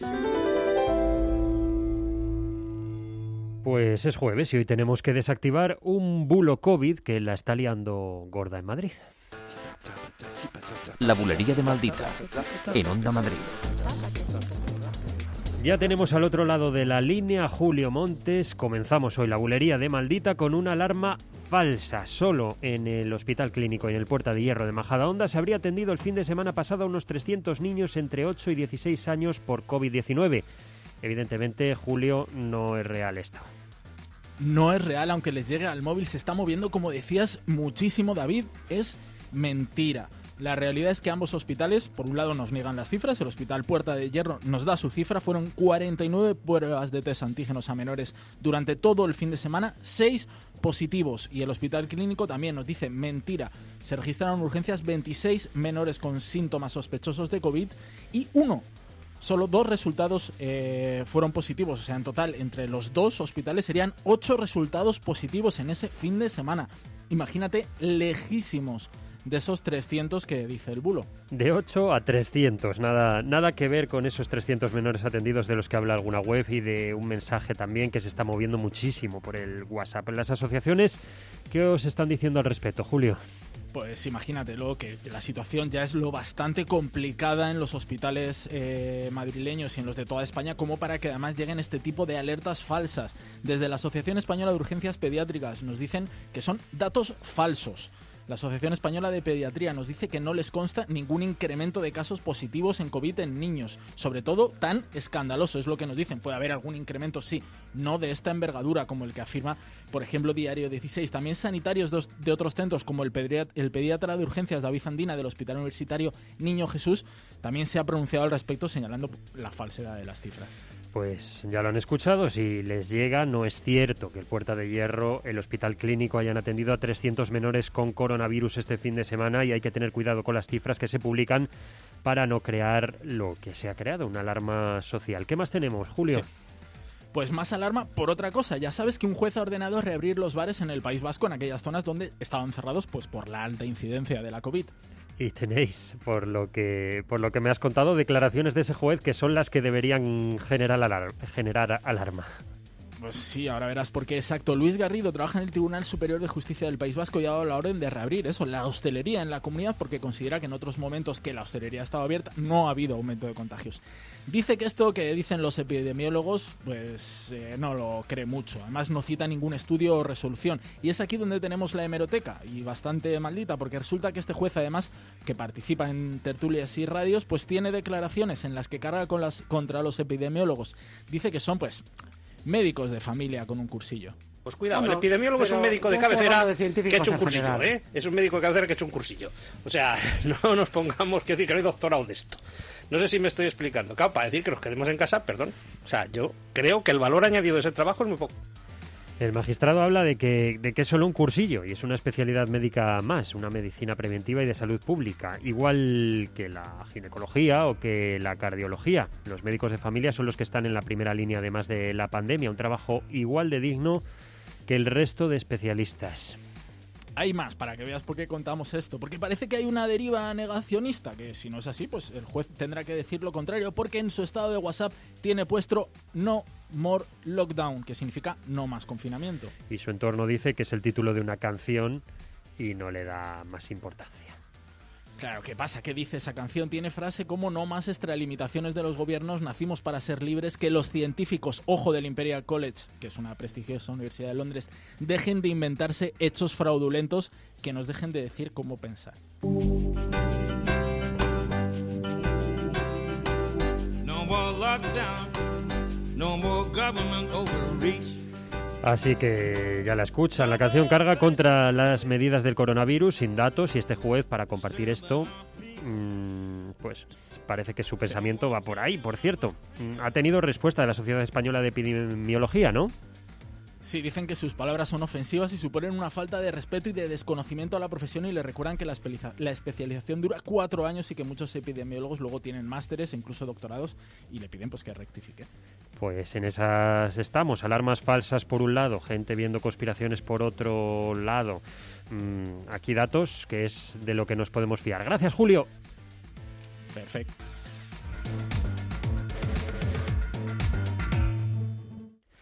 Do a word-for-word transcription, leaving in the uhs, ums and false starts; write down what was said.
Pues es jueves y hoy tenemos que desactivar un bulo COVID que la está liando gorda en Madrid. La bulería de Maldita, en Onda Madrid. Ya tenemos al otro lado de la línea Julio Montes. Comenzamos hoy la bulería de Maldita con una alarma falsa. Solo en el Hospital Clínico y en el Puerta de Hierro de Majadahonda se habría atendido el fin de semana pasado a unos trescientos niños entre ocho y dieciséis años por COVID diecinueve. Evidentemente, Julio, no es real esto. No es real, aunque les llegue al móvil. Se está moviendo, como decías, muchísimo, David. Es mentira. La realidad es que ambos hospitales, por un lado, nos niegan las cifras. El Hospital Puerta de Hierro nos da su cifra. Fueron cuarenta y nueve pruebas de test antígenos a menores durante todo el fin de semana. seis positivos. Y el Hospital Clínico también nos dice mentira. Se registraron en urgencias veintiséis menores con síntomas sospechosos de COVID y uno. Solo dos resultados eh, fueron positivos. O sea, en total, entre los dos hospitales serían ocho resultados positivos en ese fin de semana. Imagínate, lejísimos de esos trescientos que dice el bulo. De ocho a trescientos, nada, nada que ver con esos trescientos menores atendidos de los que habla alguna web y de un mensaje también que se está moviendo muchísimo por el WhatsApp. Las asociaciones, ¿qué os están diciendo al respecto, Julio? Pues imagínatelo, que la situación ya es lo bastante complicada en los hospitales eh, madrileños y en los de toda España como para que además lleguen este tipo de alertas falsas. Desde la Asociación Española de Urgencias Pediátricas nos dicen que son datos falsos. La Asociación Española de Pediatría nos dice que no les consta ningún incremento de casos positivos en COVID en niños. Sobre todo, tan escandaloso es lo que nos dicen. Puede haber algún incremento, sí, no de esta envergadura como el que afirma, por ejemplo, Diario dieciséis. También sanitarios de otros centros, como el, pediat- el pediatra de urgencias David Andina del Hospital Universitario Niño Jesús, también se ha pronunciado al respecto señalando la falsedad de las cifras. Pues ya lo han escuchado, si les llega, no es cierto que el Puerta de Hierro, el Hospital Clínico, hayan atendido a trescientos menores con coronavirus este fin de semana y hay que tener cuidado con las cifras que se publican para no crear lo que se ha creado, una alarma social. ¿Qué más tenemos, Julio? Sí. Pues más alarma por otra cosa. Ya sabes que un juez ha ordenado reabrir los bares en el País Vasco en aquellas zonas donde estaban cerrados pues por la alta incidencia de la COVID. Y tenéis, por lo que por lo que me has contado, declaraciones de ese juez que son las que deberían generar alar- generar alarma. Pues sí, ahora verás por qué. Exacto. Luis Garrido trabaja en el Tribunal Superior de Justicia del País Vasco y ha dado la orden de reabrir eso, la hostelería en la comunidad, porque considera que en otros momentos que la hostelería estaba abierta no ha habido aumento de contagios. Dice que esto que dicen los epidemiólogos, pues eh, no lo cree mucho. Además no cita ningún estudio o resolución. Y es aquí donde tenemos la hemeroteca, y bastante maldita, porque resulta que este juez, además, que participa en tertulias y radios, pues tiene declaraciones en las que carga con las, contra los epidemiólogos. Dice que son, pues, médicos de familia con un cursillo. Pues cuidado, no, no, el epidemiólogo es un médico de cabecera de que ha hecho un cursillo, general. ¿eh? Es un médico de cabecera que ha hecho un cursillo. O sea, no nos pongamos que decir que no hay doctorado de esto. No sé si me estoy explicando. Claro, para decir que nos quedemos en casa, perdón. O sea, yo creo que el valor añadido de ese trabajo es muy poco. El magistrado habla de que, de que es solo un cursillo y es una especialidad médica más, una medicina preventiva y de salud pública, igual que la ginecología o que la cardiología. Los médicos de familia son los que están en la primera línea además de la pandemia, un trabajo igual de digno que el resto de especialistas. Hay más, para que veas por qué contamos esto, porque parece que hay una deriva negacionista, que si no es así, pues el juez tendrá que decir lo contrario, porque en su estado de WhatsApp tiene puesto no more lockdown, que significa no más confinamiento. Y su entorno dice que es el título de una canción y no le da más importancia. Claro, ¿qué pasa? ¿Qué dice esa canción? Tiene frase como no más extralimitaciones de los gobiernos, nacimos para ser libres, que los científicos, ojo del Imperial College, que es una prestigiosa universidad de Londres, dejen de inventarse hechos fraudulentos, que nos dejen de decir cómo pensar. No more lockdown, no more government overreach. Así que ya la escuchan, la canción carga contra las medidas del coronavirus sin datos y este juez, para compartir esto, mmm, pues parece que su pensamiento va por ahí. Por cierto, ha tenido respuesta de la Sociedad Española de Epidemiología, ¿no? Sí, dicen que sus palabras son ofensivas y suponen una falta de respeto y de desconocimiento a la profesión, y le recuerdan que la, espe- la especialización dura cuatro años y que muchos epidemiólogos luego tienen másteres e incluso doctorados, y le piden pues que rectifique. Pues en esas estamos, alarmas falsas por un lado, gente viendo conspiraciones por otro lado. Mm, aquí datos que es de lo que nos podemos fiar. Gracias, Julio. Perfecto.